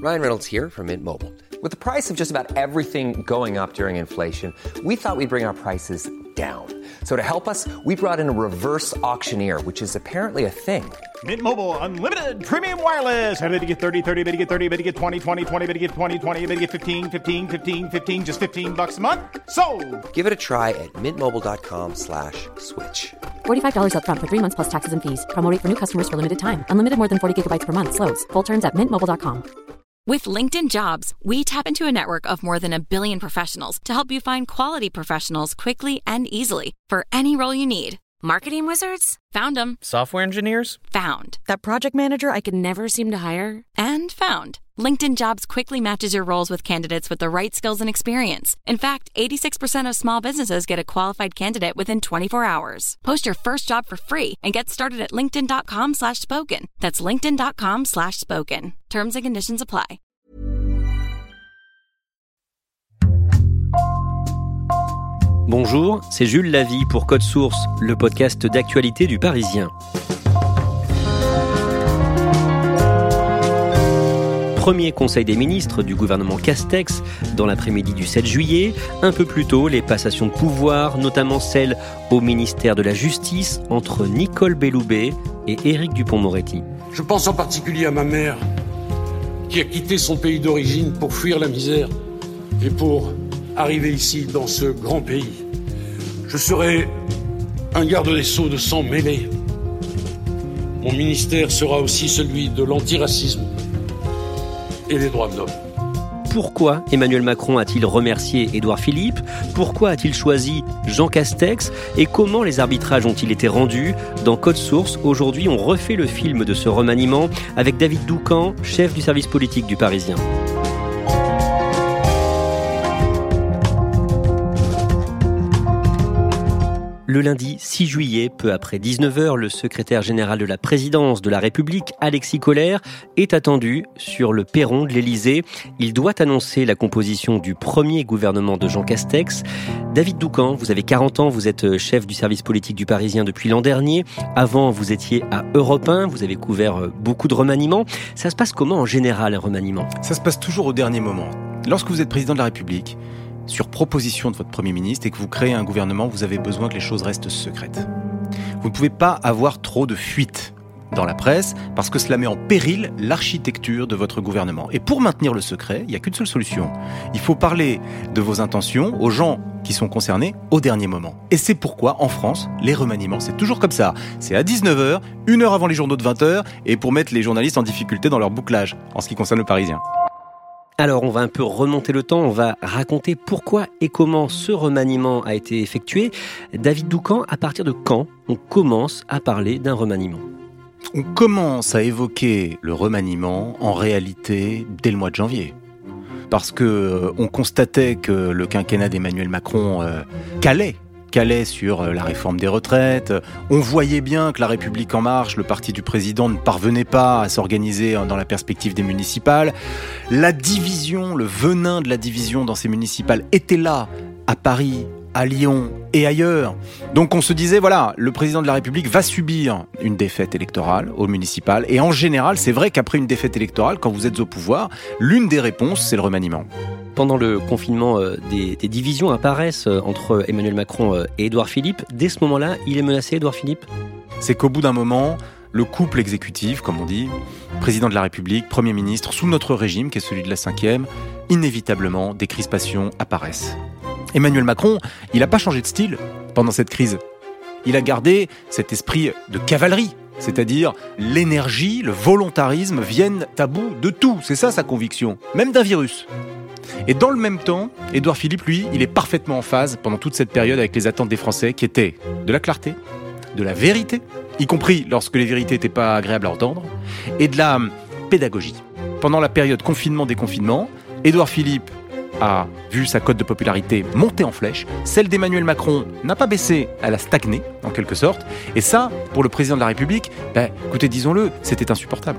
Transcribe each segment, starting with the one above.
Ryan Reynolds here from Mint Mobile. With the price of just about everything going up during inflation, we thought we'd bring our prices down. So to help us, we brought in a reverse auctioneer, which is apparently a thing. Mint Mobile Unlimited Premium Wireless. How to get 30, 30, bit to get 30, bit to get 20, 20, 20, bit to get 20, 20, bit to get 15, 15, 15, 15, just $15 a month? Sold! Give it a try at mintmobile.com/switch. $45 up front for 3 months plus taxes and fees. Promo rate for new customers for limited time. Unlimited more than 40 gigabytes per month. Slows full terms at mintmobile.com. With LinkedIn Jobs, we tap into a network of more than 1 billion professionals to help you find quality professionals quickly and easily for any role you need. Marketing wizards? Found them. Software engineers? Found. That project manager I could never seem to hire? And found. LinkedIn Jobs quickly matches your roles with candidates with the right skills and experience. In fact, 86% of small businesses get a qualified candidate within 24 hours. Post your first job for free and get started at linkedin.com/spoken. That's linkedin.com/spoken. Terms and conditions apply. Bonjour, c'est Jules Lavie pour Code Source, le podcast d'actualité du Parisien. Premier conseil des ministres du gouvernement Castex dans l'après-midi du 7 juillet. Un peu plus tôt, les passations de pouvoir, notamment celle au ministère de la Justice entre Nicole Belloubet et Éric Dupond-Moretti. Je pense en particulier à ma mère, qui a quitté son pays d'origine pour fuir la misère et pour arriver ici, dans ce grand pays. Je serai un garde des Sceaux de sang mêlé. Mon ministère sera aussi celui de l'antiracisme et des droits de l'homme. Pourquoi Emmanuel Macron a-t-il remercié Édouard Philippe ? Pourquoi a-t-il choisi Jean Castex ? Et comment les arbitrages ont-ils été rendus ? Dans Code Source, aujourd'hui, on refait le film de ce remaniement avec David Doucan, chef du service politique du Parisien. Le lundi 6 juillet, peu après 19h, le secrétaire général de la présidence de la République, Alexis Kohler, est attendu sur le perron de l'Élysée. Il doit annoncer la composition du premier gouvernement de Jean Castex. David Doucan, vous avez 40 ans, vous êtes chef du service politique du Parisien depuis l'an dernier. Avant, vous étiez à Europe 1, vous avez couvert beaucoup de remaniements. Ça se passe comment en général, un remaniement ? Ça se passe toujours au dernier moment. Lorsque vous êtes président de la République, sur proposition de votre Premier ministre et que vous créez un gouvernement, vous avez besoin que les choses restent secrètes. Vous ne pouvez pas avoir trop de fuites dans la presse parce que cela met en péril l'architecture de votre gouvernement. Et pour maintenir le secret, il n'y a qu'une seule solution. Il faut parler de vos intentions aux gens qui sont concernés au dernier moment. Et c'est pourquoi, en France, les remaniements, c'est toujours comme ça. C'est à 19h, 1 heure avant les journaux de 20h, et pour mettre les journalistes en difficulté dans leur bouclage, en ce qui concerne le Parisien. Alors, on va un peu remonter le temps, on va raconter pourquoi et comment ce remaniement a été effectué. David Doucan, à partir de quand on commence à parler d'un remaniement ? On commence à évoquer le remaniement, en réalité, dès le mois de janvier. Parce que on constatait que le quinquennat d'Emmanuel Macron calait sur la réforme des retraites. On voyait bien que la République En Marche, le parti du président, ne parvenait pas à s'organiser dans la perspective des municipales. La division, le venin de la division dans ces municipales était là, à Paris, à Lyon et ailleurs. Donc on se disait, voilà, le président de la République va subir une défaite électorale au municipal. Et en général, c'est vrai qu'après une défaite électorale, quand vous êtes au pouvoir, l'une des réponses, c'est le remaniement. Pendant le confinement, des divisions apparaissent entre Emmanuel Macron et Édouard Philippe. Dès ce moment-là, il est menacé, Édouard Philippe ? C'est qu'au bout d'un moment, le couple exécutif, comme on dit, président de la République, Premier ministre, sous notre régime, qui est celui de la 5e, inévitablement, des crispations apparaissent. Emmanuel Macron, il n'a pas changé de style pendant cette crise. Il a gardé cet esprit de cavalerie, c'est-à-dire l'énergie, le volontarisme viennent à bout de tout. C'est ça sa conviction, même d'un virus. Et dans le même temps, Édouard Philippe, lui, il est parfaitement en phase pendant toute cette période avec les attentes des Français qui étaient de la clarté, de la vérité, y compris lorsque les vérités n'étaient pas agréables à entendre, et de la pédagogie. Pendant la période confinement-déconfinement, Édouard Philippe a vu sa cote de popularité monter en flèche, celle d'Emmanuel Macron n'a pas baissé, elle a stagné en quelque sorte, et ça, pour le président de la République, écoutez, disons-le, c'était insupportable.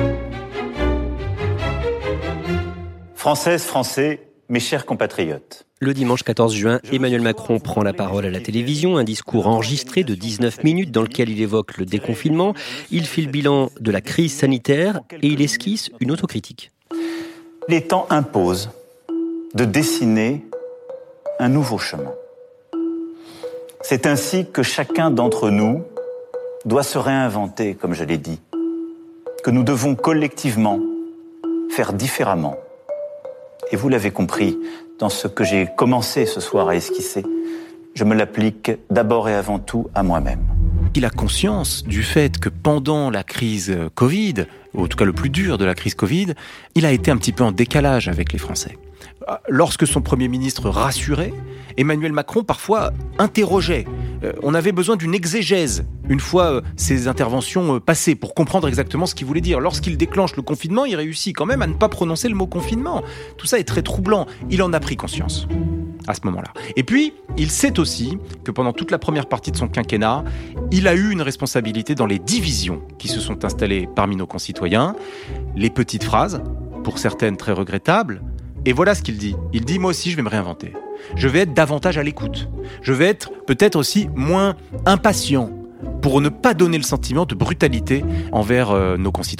Françaises, Français, mes chers compatriotes. Le dimanche 14 juin, Emmanuel Macron prend la parole à la télévision, un discours enregistré de 19 minutes dans lequel il évoque le déconfinement, il fait le bilan de la crise sanitaire et il esquisse une autocritique. Les temps imposent de dessiner un nouveau chemin. C'est ainsi que chacun d'entre nous doit se réinventer, comme je l'ai dit, que nous devons collectivement faire différemment. Et vous l'avez compris, dans ce que j'ai commencé ce soir à esquisser, je me l'applique d'abord et avant tout à moi-même. Il a conscience du fait que pendant la crise Covid, ou en tout cas le plus dur de la crise Covid, il a été un petit peu en décalage avec les Français. Lorsque son Premier ministre rassurait, Emmanuel Macron parfois interrogeait. On avait besoin d'une exégèse une fois ces interventions passées pour comprendre exactement ce qu'il voulait dire. Lorsqu'il déclenche le confinement, il réussit quand même à ne pas prononcer le mot confinement. Tout ça est très troublant. Il en a pris conscience à ce moment-là. Et puis, il sait aussi que pendant toute la première partie de son quinquennat, il a eu une responsabilité dans les divisions qui se sont installées parmi nos concitoyens. Les petites phrases, pour certaines très regrettables. Et voilà ce qu'il dit. Il dit « Moi aussi, je vais me réinventer. Je vais être davantage à l'écoute. Je vais être peut-être aussi moins impatient pour ne pas donner le sentiment de brutalité envers nos concitoyens. »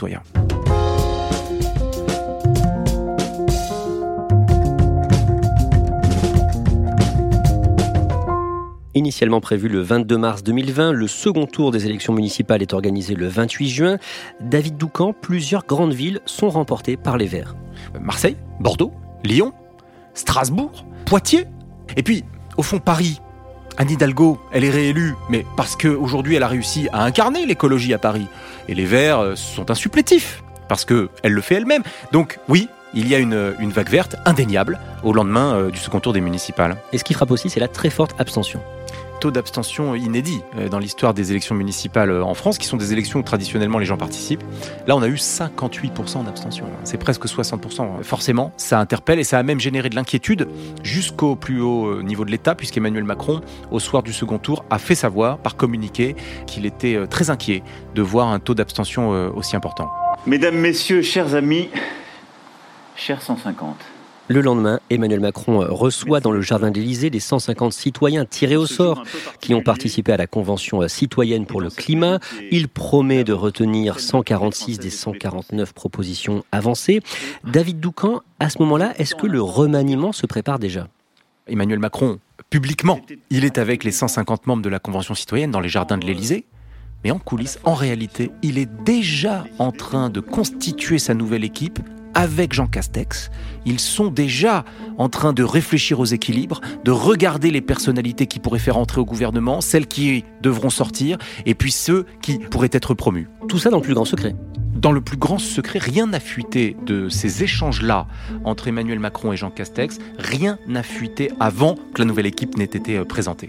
Initialement prévu le 22 mars 2020, le second tour des élections municipales est organisé le 28 juin. David Doucan, plusieurs grandes villes sont remportées par les Verts. Marseille, Bordeaux, Lyon, Strasbourg, Poitiers. Et puis, au fond, Paris. Anne Hidalgo, elle est réélue, mais parce qu'aujourd'hui, elle a réussi à incarner l'écologie à Paris. Et les Verts sont un supplétif, parce qu'elle le fait elle-même. Donc, oui, il y a une vague verte indéniable au lendemain du second tour des municipales. Et ce qui frappe aussi, c'est la très forte abstention. Taux d'abstention inédit dans l'histoire des élections municipales en France, qui sont des élections où traditionnellement les gens participent. Là, on a eu 58% d'abstention. C'est presque 60%. Forcément, ça interpelle et ça a même généré de l'inquiétude jusqu'au plus haut niveau de l'État, puisqu'Emmanuel Macron, au soir du second tour, a fait savoir par communiqué qu'il était très inquiet de voir un taux d'abstention aussi important. Mesdames, Messieurs, chers amis, chers 150. Le lendemain, Emmanuel Macron reçoit dans le jardin de l'Élysée les 150 citoyens tirés au sort qui ont participé à la Convention citoyenne pour le climat. Il promet de retenir 146 des 149 propositions avancées. David Doucan, à ce moment-là, est-ce que le remaniement se prépare déjà ? Emmanuel Macron, publiquement, il est avec les 150 membres de la Convention citoyenne dans les jardins de l'Élysée. Mais en coulisses, en réalité, il est déjà en train de constituer sa nouvelle équipe avec Jean Castex. Ils sont déjà en train de réfléchir aux équilibres, de regarder les personnalités qui pourraient faire entrer au gouvernement, celles qui devront sortir, et puis ceux qui pourraient être promus. Tout ça dans le plus grand secret. Dans le plus grand secret, rien n'a fuité de ces échanges-là entre Emmanuel Macron et Jean Castex. Rien n'a fuité avant que la nouvelle équipe n'ait été présentée.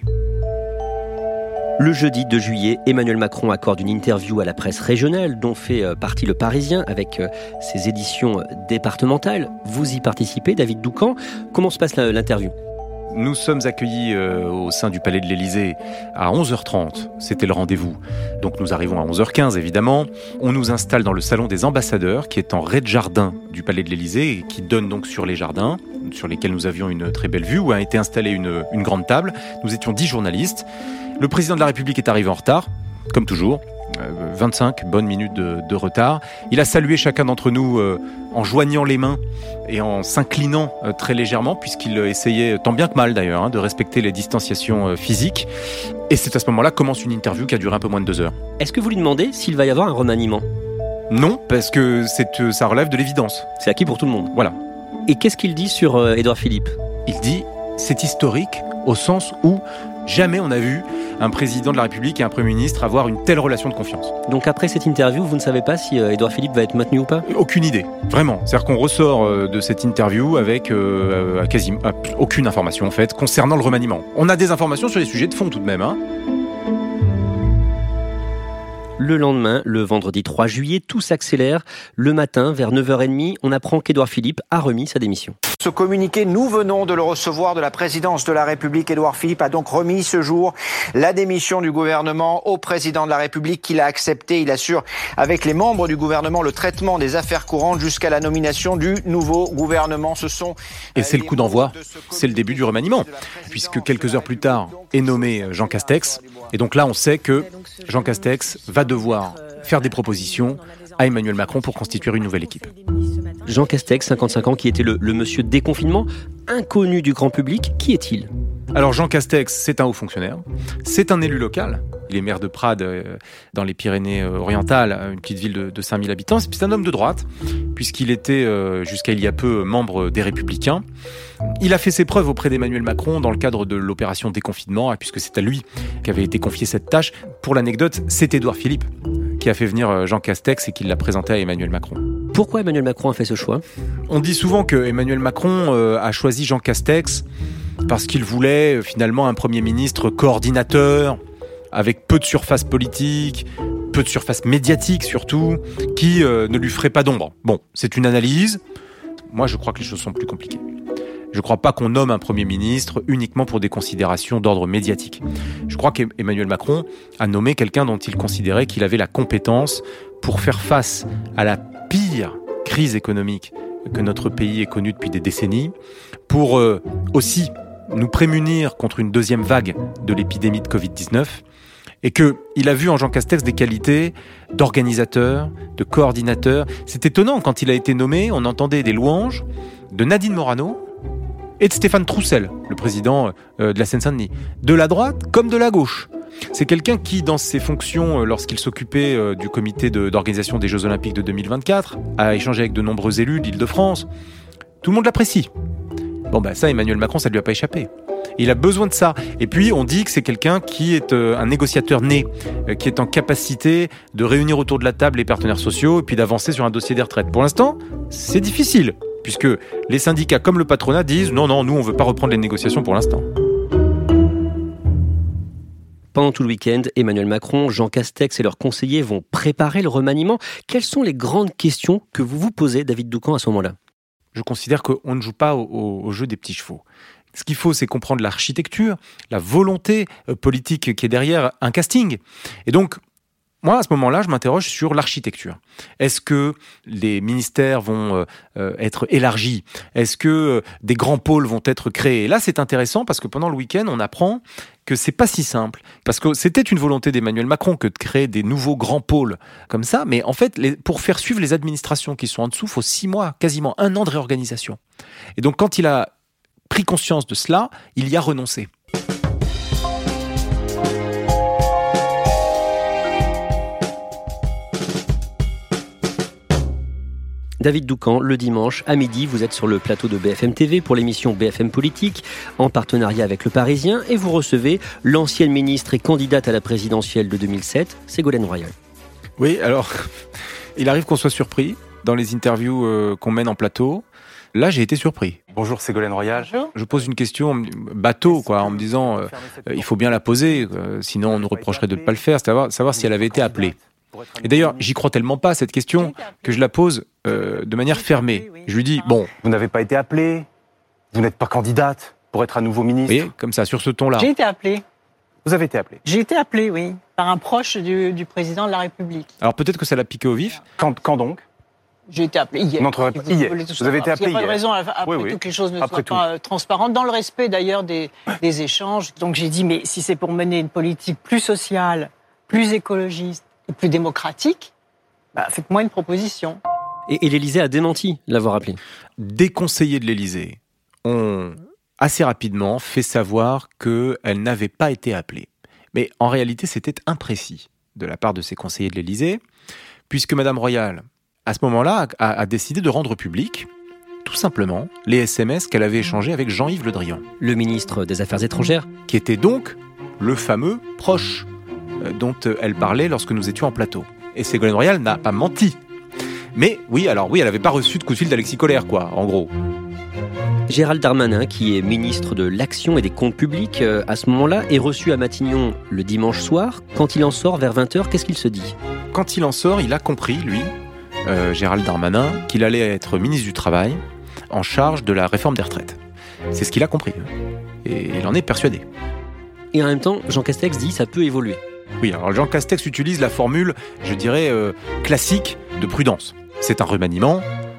Le jeudi 2 juillet, Emmanuel Macron accorde une interview à la presse régionale dont fait partie Le Parisien avec ses éditions départementales. Vous y participez, David Doucan. Comment se passe l'interview ? Nous sommes accueillis au sein du Palais de l'Élysée à 11h30. C'était le rendez-vous. Donc nous arrivons à 11h15 évidemment. On nous installe dans le salon des ambassadeurs qui est en rez-de-jardin du Palais de l'Élysée et qui donne donc sur les jardins sur lesquels nous avions une très belle vue où a été installée une grande table. Nous étions 10 journalistes. Le président de la République est arrivé en retard, comme toujours. 25 bonnes minutes de retard. Il a salué chacun d'entre nous en joignant les mains et en s'inclinant très légèrement, puisqu'il essayait, tant bien que mal d'ailleurs, de respecter les distanciations physiques. Et c'est à ce moment-là commence une interview qui a duré un peu moins de 2 heures. Est-ce que vous lui demandez s'il va y avoir un remaniement ? Non, parce que ça relève de l'évidence. C'est acquis pour tout le monde. Voilà. Et qu'est-ce qu'il dit sur Édouard Philippe ? Il dit « c'est historique » au sens où jamais on a vu un président de la République et un Premier ministre avoir une telle relation de confiance. Donc après cette interview, vous ne savez pas si Édouard Philippe va être maintenu ou pas ? Aucune idée, vraiment. C'est-à-dire qu'on ressort de cette interview avec quasiment aucune information en fait concernant le remaniement. On a des informations sur les sujets de fond tout de même. Le lendemain, le vendredi 3 juillet, tout s'accélère. Le matin, vers 9h30, on apprend qu'Édouard Philippe a remis sa démission. Ce communiqué, nous venons de le recevoir de la présidence de la République. Édouard Philippe a donc remis ce jour la démission du gouvernement au président de la République qui l'a accepté. Il assure avec les membres du gouvernement le traitement des affaires courantes jusqu'à la nomination du nouveau gouvernement. Et c'est le coup d'envoi, c'est le début du remaniement, puisque quelques heures plus tard est nommé Jean Castex. Et donc là, on sait que Jean Castex va devoir faire des propositions à Emmanuel Macron pour constituer une nouvelle équipe. Jean Castex, 55 ans, qui était le monsieur déconfinement, inconnu du grand public. Qui est-il ? Alors Jean Castex, c'est un haut fonctionnaire, c'est un élu local. Il est maire de Prades, dans les Pyrénées-Orientales, une petite ville de 5000 habitants. C'est un homme de droite, puisqu'il était jusqu'à il y a peu membre des Républicains. Il a fait ses preuves auprès d'Emmanuel Macron dans le cadre de l'opération déconfinement, puisque c'est à lui qu'avait été confiée cette tâche. Pour l'anecdote, c'est Édouard Philippe qui a fait venir Jean Castex et qui l'a présenté à Emmanuel Macron. Pourquoi Emmanuel Macron a fait ce choix ? On dit souvent que Emmanuel Macron a choisi Jean Castex parce qu'il voulait finalement un Premier ministre coordinateur, avec peu de surface politique, peu de surface médiatique surtout, qui ne lui ferait pas d'ombre. Bon, c'est une analyse. Moi, je crois que les choses sont plus compliquées. Je ne crois pas qu'on nomme un Premier ministre uniquement pour des considérations d'ordre médiatique. Je crois qu'Emmanuel Macron a nommé quelqu'un dont il considérait qu'il avait la compétence pour faire face à la pire crise économique que notre pays ait connue depuis des décennies, pour aussi nous prémunir contre une deuxième vague de l'épidémie de Covid-19, et qu'il a vu en Jean Castex des qualités d'organisateur, de coordinateur. C'est étonnant, quand il a été nommé, on entendait des louanges de Nadine Morano et de Stéphane Troussel, le président de la Seine-Saint-Denis, de la droite comme de la gauche. C'est quelqu'un qui, dans ses fonctions, lorsqu'il s'occupait du comité d'organisation des Jeux Olympiques de 2024, a échangé avec de nombreux élus d'Île-de-France. Tout le monde l'apprécie. Bon, ça, Emmanuel Macron, ça lui a pas échappé. Il a besoin de ça. Et puis, on dit que c'est quelqu'un qui est un négociateur né, qui est en capacité de réunir autour de la table les partenaires sociaux et puis d'avancer sur un dossier des retraites. Pour l'instant, c'est difficile, puisque les syndicats comme le patronat disent « Non, nous, on veut pas reprendre les négociations pour l'instant ». Pendant tout le week-end, Emmanuel Macron, Jean Castex et leurs conseillers vont préparer le remaniement. Quelles sont les grandes questions que vous vous posez, David Doucan, à ce moment-là ? Je considère qu'on ne joue pas au jeu des petits chevaux. Ce qu'il faut, c'est comprendre l'architecture, la volonté politique qui est derrière un casting. Et donc, moi, à ce moment-là, je m'interroge sur l'architecture. Est-ce que les ministères vont être élargis ? Est-ce que des grands pôles vont être créés ? Et là, c'est intéressant parce que pendant le week-end, on apprend que c'est pas si simple. Parce que c'était une volonté d'Emmanuel Macron que de créer des nouveaux grands pôles comme ça. Mais en fait, pour faire suivre les administrations qui sont en dessous, il faut 6 mois, quasiment 1 an de réorganisation. Et donc, quand il a pris conscience de cela, il y a renoncé. David Doucan, le dimanche à midi, vous êtes sur le plateau de BFM TV pour l'émission BFM Politique, en partenariat avec Le Parisien, et vous recevez l'ancienne ministre et candidate à la présidentielle de 2007, Ségolène Royal. Oui, alors, il arrive qu'on soit surpris dans les interviews qu'on mène en plateau. Là, j'ai été surpris. Bonjour Ségolène Royal. Bonjour. Je pose une question bateau, en me disant il faut bien la poser, sinon on nous reprocherait de ne pas le faire, savoir si elle avait été appelée. Et d'ailleurs, j'y crois tellement pas, cette question, que je la pose de manière fermée. Je lui dis, bon... Vous n'avez pas été appelée, vous n'êtes pas candidate pour être à nouveau ministre. Vous voyez, comme ça, sur ce ton-là. J'ai été appelée. Vous avez été appelée. J'ai été appelée, oui, par un proche du président de la République. Alors peut-être que ça l'a piqué au vif. Quand donc ? J'ai été appelée hier. Hier. Vous avez été appelée hier. Il n'y a pas de raison, après tout, que les choses ne soient pas transparentes, dans le respect d'ailleurs des échanges. Donc j'ai dit, mais si c'est pour mener une politique plus sociale, plus écologiste et plus démocratique, faites-moi une proposition. Et l'Élysée a démenti l'avoir appelée. Des conseillers de l'Élysée ont assez rapidement fait savoir qu'elle n'avait pas été appelée. Mais en réalité, c'était imprécis de la part de ces conseillers de l'Élysée, puisque Madame Royal, à ce moment-là, a décidé de rendre public, tout simplement, les SMS qu'elle avait échangés avec Jean-Yves Le Drian. Le ministre des Affaires étrangères. Qui était donc le fameux proche dont elle parlait lorsque nous étions en plateau. Et Ségolène Royal n'a pas menti. Mais oui, elle n'avait pas reçu de coup de fil d'Alexis Kohler, en gros. Gérald Darmanin, qui est ministre de l'Action et des Comptes Publics, à ce moment-là, est reçu à Matignon le dimanche soir. Quand il en sort vers 20h, qu'est-ce qu'il se dit ? Quand il en sort, il a compris, lui, Gérald Darmanin, qu'il allait être ministre du Travail en charge de la réforme des retraites. C'est ce qu'il a compris. Et il en est persuadé. Et en même temps, Jean Castex dit que ça peut évoluer. Oui, alors Jean Castex utilise la formule, je dirais, classique de prudence. C'est un remaniement,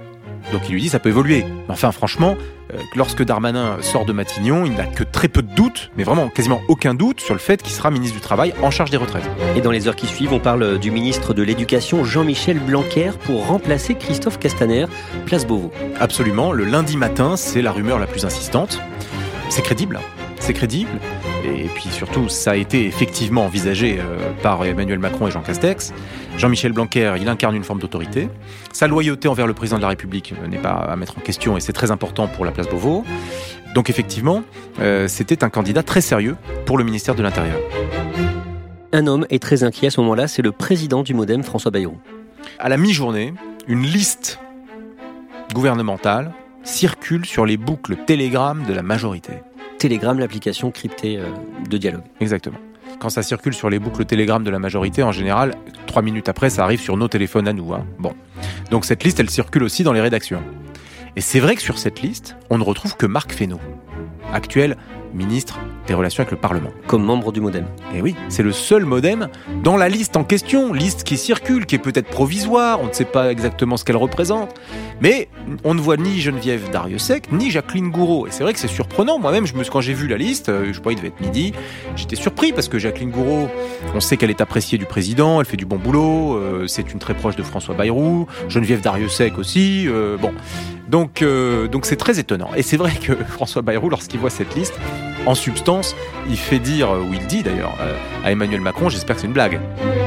Donc il lui dit ça peut évoluer. Mais enfin franchement, lorsque Darmanin sort de Matignon, il n'a que très peu de doutes, mais vraiment quasiment aucun doute sur le fait qu'il sera ministre du Travail en charge des retraites. Et dans les heures qui suivent, on parle du ministre de l'Éducation, Jean-Michel Blanquer, pour remplacer Christophe Castaner, place Beauvau. Absolument, le lundi matin, c'est la rumeur la plus insistante. C'est crédible. Et puis surtout, ça a été effectivement envisagé par Emmanuel Macron et Jean Castex. Jean-Michel Blanquer, il incarne une forme d'autorité. Sa loyauté envers le président de la République n'est pas à mettre en question et c'est très important pour la place Beauvau. Donc effectivement, c'était un candidat très sérieux pour le ministère de l'Intérieur. Un homme est très inquiet à ce moment-là, c'est le président du MoDem, François Bayrou. À la mi-journée, une liste gouvernementale circule sur les boucles Telegram de la majorité. Telegram, l'application cryptée de dialogue. Exactement. Quand ça circule sur les boucles Telegram de la majorité, en général, 3 minutes après, ça arrive sur nos téléphones à nous. Bon. Donc cette liste, elle circule aussi dans les rédactions. Et c'est vrai que sur cette liste, on ne retrouve que Marc Fesneau, actuel ministre des Relations avec le Parlement. Comme membre du MoDem. Et oui, c'est le seul MoDem dans la liste en question, liste qui circule, qui est peut-être provisoire, on ne sait pas exactement ce qu'elle représente, mais on ne voit ni Geneviève Darrieussecq, ni Jacqueline Gouraud. Et c'est vrai que c'est surprenant, moi-même, quand j'ai vu la liste, je sais pas, il devait être midi, j'étais surpris parce que Jacqueline Gouraud, on sait qu'elle est appréciée du président, elle fait du bon boulot, c'est une très proche de François Bayrou, Geneviève Darrieussecq aussi, bon. Donc c'est très étonnant. Et c'est vrai que François Bayrou, lorsqu'il voit cette liste, en substance, il fait dire, ou il dit d'ailleurs, à Emmanuel Macron, j'espère que c'est une blague.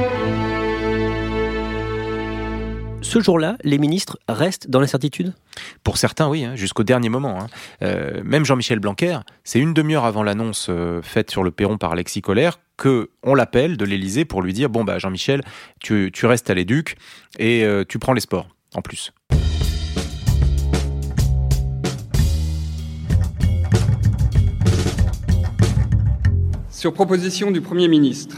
Ce jour-là, les ministres restent dans l'incertitude ? Pour certains, oui, jusqu'au dernier moment. Même Jean-Michel Blanquer, c'est une demi-heure avant l'annonce faite sur le perron par Alexis Collère qu'on l'appelle de l'Élysée pour lui dire « Bon, Jean-Michel, tu restes à l'Éduc et tu prends les sports, en plus. » Sur proposition du Premier ministre,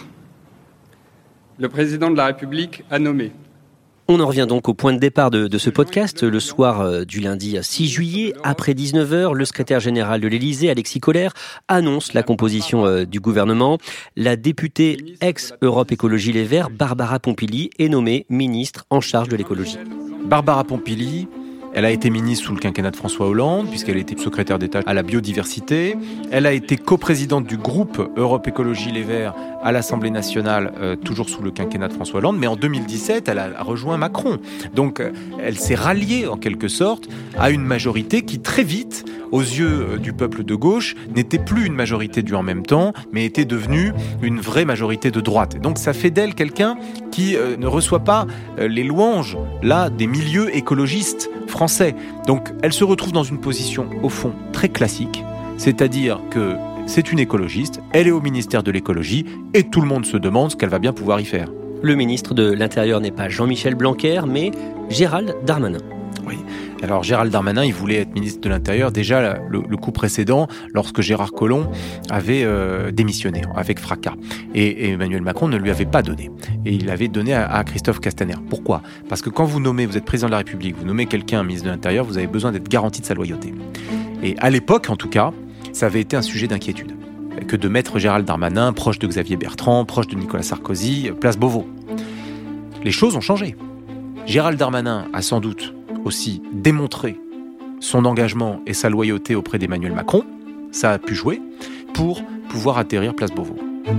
le président de la République a nommé. On en revient donc au point de départ de ce podcast. Le soir du lundi 6 juillet, après 19h, le secrétaire général de l'Élysée, Alexis Collère, annonce la composition du gouvernement. La députée ex-Europe Écologie Les Verts, Barbara Pompili, est nommée ministre en charge de l'écologie. Barbara Pompili, elle a été ministre sous le quinquennat de François Hollande, puisqu'elle était secrétaire d'État à la biodiversité. Elle a été coprésidente du groupe Europe Écologie Les Verts à l'Assemblée nationale, toujours sous le quinquennat de François Hollande. Mais en 2017, elle a rejoint Macron. Donc, elle s'est ralliée, en quelque sorte, à une majorité qui, très vite, aux yeux du peuple de gauche, n'était plus une majorité du en même temps, mais était devenue une vraie majorité de droite. Et donc, ça fait d'elle quelqu'un qui ne reçoit pas les louanges, là, des milieux écologistes français. Donc, elle se retrouve dans une position, au fond, très classique, c'est-à-dire que c'est une écologiste, elle est au ministère de l'écologie, et tout le monde se demande ce qu'elle va bien pouvoir y faire. Le ministre de l'Intérieur n'est pas Jean-Michel Blanquer, mais Gérald Darmanin. Oui. Alors Gérald Darmanin, il voulait être ministre de l'Intérieur déjà le coup précédent, lorsque Gérard Collomb avait démissionné avec fracas. Et Emmanuel Macron ne lui avait pas donné. Et il avait donné à Christophe Castaner. Pourquoi ? Parce que quand vous êtes président de la République, vous nommez quelqu'un ministre de l'Intérieur, vous avez besoin d'être garanti de sa loyauté. Et à l'époque, en tout cas, ça avait été un sujet d'inquiétude. Que de mettre Gérald Darmanin, proche de Xavier Bertrand, proche de Nicolas Sarkozy, place Beauvau. Les choses ont changé. Gérald Darmanin a sans doute aussi démontré son engagement et sa loyauté auprès d'Emmanuel Macron, ça a pu jouer, pour pouvoir atterrir place Beauvau.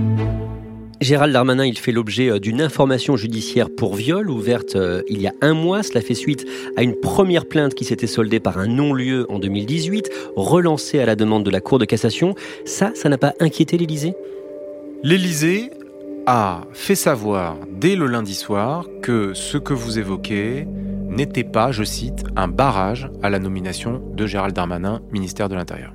Gérald Darmanin, il fait l'objet d'une information judiciaire pour viol ouverte il y a 1 mois. Cela fait suite à une première plainte qui s'était soldée par un non-lieu en 2018, relancée à la demande de la Cour de cassation. Ça n'a pas inquiété l'Élysée ? L'Élysée a fait savoir dès le lundi soir que ce que vous évoquez n'était pas, je cite, un barrage à la nomination de Gérald Darmanin, ministère de l'Intérieur.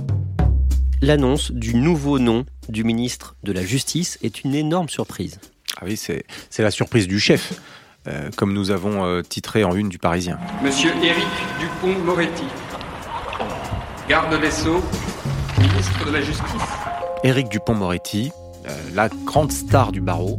L'annonce du nouveau nom du ministre de la Justice est une énorme surprise. Ah oui, c'est la surprise du chef, comme nous avons titré en une du Parisien. Monsieur Éric Dupond-Moretti, garde des Sceaux, ministre de la Justice. Éric Dupond-Moretti, la grande star du barreau,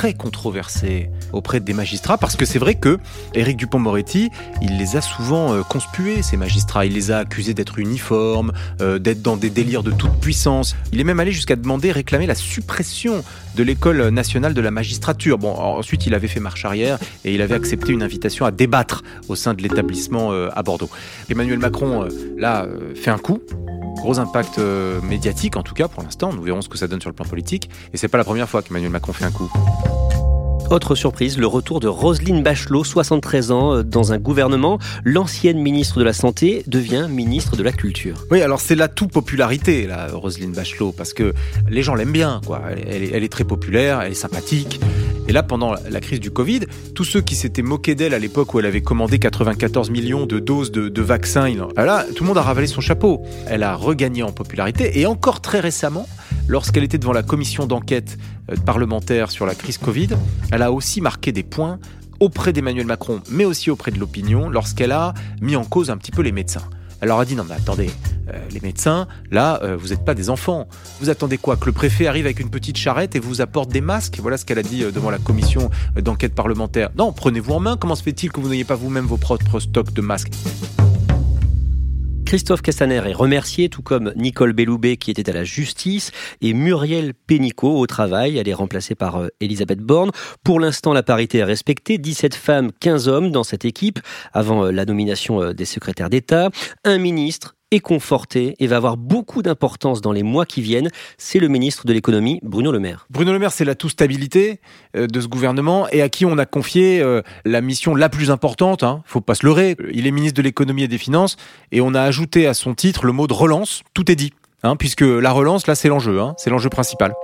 très controversé auprès des magistrats, parce que c'est vrai que Éric Dupond-Moretti, il les a souvent conspués, ces magistrats. Il les a accusés d'être uniformes, d'être dans des délires de toute puissance. Il est même allé jusqu'à réclamer la suppression de l'école nationale de la magistrature. Bon, ensuite, il avait fait marche arrière et il avait accepté une invitation à débattre au sein de l'établissement à Bordeaux. Emmanuel Macron, fait un coup. Gros impact médiatique, en tout cas, pour l'instant. Nous verrons ce que ça donne sur le plan politique. Et c'est pas la première fois qu'Emmanuel Macron fait un coup. Autre surprise, le retour de Roselyne Bachelot, 73 ans, dans un gouvernement. L'ancienne ministre de la Santé devient ministre de la Culture. Oui, alors c'est la tout-popularité, là, Roselyne Bachelot, parce que les gens l'aiment bien, quoi. Elle est très populaire, elle est sympathique. Et là, pendant la crise du Covid, tous ceux qui s'étaient moqués d'elle à l'époque où elle avait commandé 94 millions de doses de vaccins, là, tout le monde a ravalé son chapeau. Elle a regagné en popularité, et encore très récemment, lorsqu'elle était devant la commission d'enquête parlementaire sur la crise Covid, elle a aussi marqué des points auprès d'Emmanuel Macron, mais aussi auprès de l'opinion, lorsqu'elle a mis en cause un petit peu les médecins. Elle leur a dit, non mais attendez, les médecins, là, vous n'êtes pas des enfants. Vous attendez quoi? Que le préfet arrive avec une petite charrette et vous apporte des masques? Voilà ce qu'elle a dit devant la commission d'enquête parlementaire. Non, prenez-vous en main, comment se fait-il que vous n'ayez pas vous-même vos propres stocks de masques? Christophe Castaner est remercié, tout comme Nicole Belloubet qui était à la justice et Muriel Pénicaud au travail. Elle est remplacée par Elisabeth Borne. Pour l'instant, la parité est respectée. 17 femmes, 15 hommes dans cette équipe avant la nomination des secrétaires d'État. Un ministre est conforté et va avoir beaucoup d'importance dans les mois qui viennent. C'est le ministre de l'économie, Bruno Le Maire. Bruno Le Maire, c'est l'atout stabilité de ce gouvernement et à qui on a confié la mission la plus importante. Faut pas se leurrer. Il est ministre de l'économie et des finances et on a ajouté à son titre le mot de relance. Tout est dit, puisque la relance, là, c'est l'enjeu. C'est l'enjeu principal.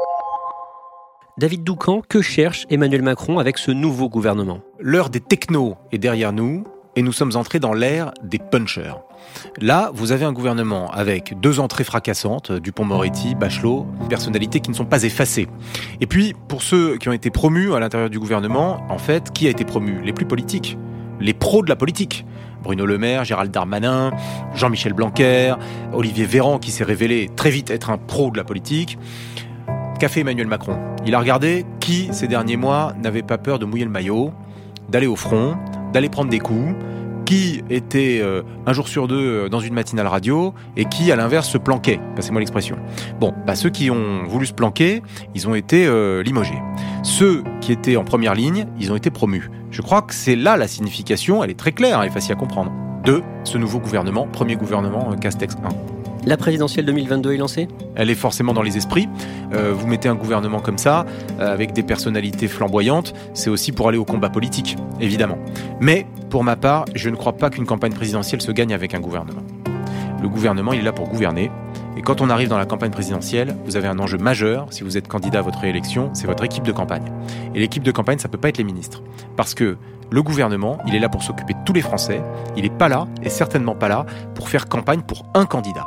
David Doucan, que cherche Emmanuel Macron avec ce nouveau gouvernement? L'heure des technos est derrière nous. Et nous sommes entrés dans l'ère des punchers. Là, vous avez un gouvernement avec 2 entrées fracassantes, Dupond-Moretti, Bachelot, personnalités qui ne sont pas effacées. Et puis, pour ceux qui ont été promus à l'intérieur du gouvernement, en fait, qui a été promu? Les plus politiques, les pros de la politique. Bruno Le Maire, Gérald Darmanin, Jean-Michel Blanquer, Olivier Véran, qui s'est révélé très vite être un pro de la politique. Qu'a fait Emmanuel Macron? Il a regardé qui, ces derniers mois, n'avait pas peur de mouiller le maillot, d'aller au front, d'aller prendre des coups, qui était un jour sur 2 dans une matinale radio et qui, à l'inverse, se planquait. Passez-moi l'expression. Bon, ceux qui ont voulu se planquer, ils ont été limogés. Ceux qui étaient en première ligne, ils ont été promus. Je crois que c'est là la signification, elle est très claire, elle est facile à comprendre, de ce nouveau gouvernement, premier gouvernement Castex 1. La présidentielle 2022 est lancée? Elle est forcément dans les esprits. Vous mettez un gouvernement comme ça, avec des personnalités flamboyantes, c'est aussi pour aller au combat politique, évidemment. Mais, pour ma part, je ne crois pas qu'une campagne présidentielle se gagne avec un gouvernement. Le gouvernement, il est là pour gouverner. Et quand on arrive dans la campagne présidentielle, vous avez un enjeu majeur, si vous êtes candidat à votre réélection, c'est votre équipe de campagne. Et l'équipe de campagne, ça peut pas être les ministres. Parce que le gouvernement, il est là pour s'occuper de tous les Français. Il n'est pas là, et certainement pas là, pour faire campagne pour un candidat.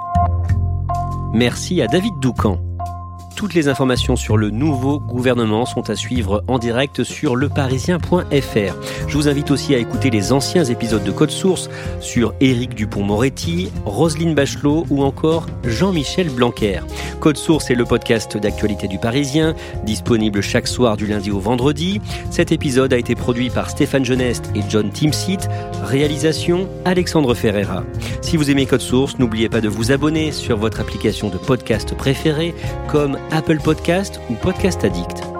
Merci à David Doucan. Toutes les informations sur le nouveau gouvernement sont à suivre en direct sur leparisien.fr. Je vous invite aussi à écouter les anciens épisodes de Code Source sur Éric Dupond-Moretti, Roselyne Bachelot ou encore Jean-Michel Blanquer. Code Source est le podcast d'actualité du Parisien, disponible chaque soir du lundi au vendredi. Cet épisode a été produit par Stéphane Genest et John Timsit. Réalisation Alexandre Ferreira. Si vous aimez Code Source, n'oubliez pas de vous abonner sur votre application de podcast préférée comme Apple Podcast ou Podcast Addict.